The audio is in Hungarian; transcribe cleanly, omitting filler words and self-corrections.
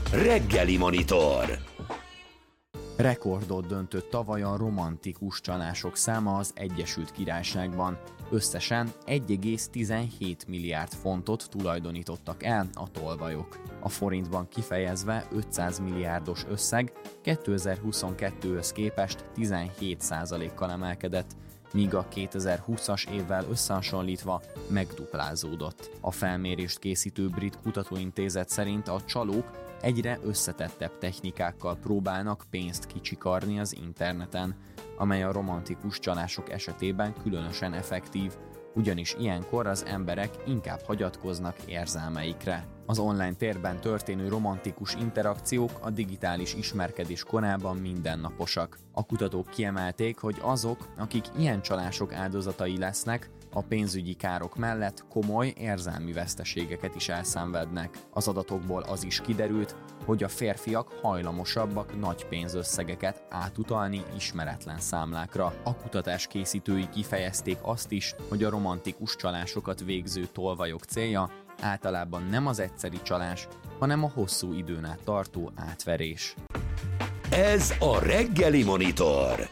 Reggeli Monitor. Rekordot döntött tavaly a romantikus csalások száma az Egyesült Királyságban. Összesen 1,17 milliárd fontot tulajdonítottak el a tolvajok. A forintban kifejezve 500 milliárdos összeg 2022-höz képest 17%-kal emelkedett, míg a 2020-as évvel összehasonlítva megduplázódott. A felmérést készítő brit kutatóintézet szerint a csalók egyre összetettebb technikákkal próbálnak pénzt kicsikarni az interneten, amely a romantikus csalások esetében különösen effektív, ugyanis ilyenkor az emberek inkább hagyatkoznak érzelmeikre. Az online térben történő romantikus interakciók a digitális ismerkedés korában mindennaposak. A kutatók kiemelték, hogy azok, akik ilyen csalások áldozatai lesznek, a pénzügyi károk mellett komoly érzelmi veszteségeket is elszenvednek. Az adatokból az is kiderült, hogy a férfiak hajlamosabbak nagy pénzösszegeket átutalni ismeretlen számlákra. A kutatás készítői kifejezték azt is, hogy a romantikus csalásokat végző tolvajok célja általában nem az egyszeri csalás, hanem a hosszú időn át tartó átverés. Ez a Reggeli Monitor.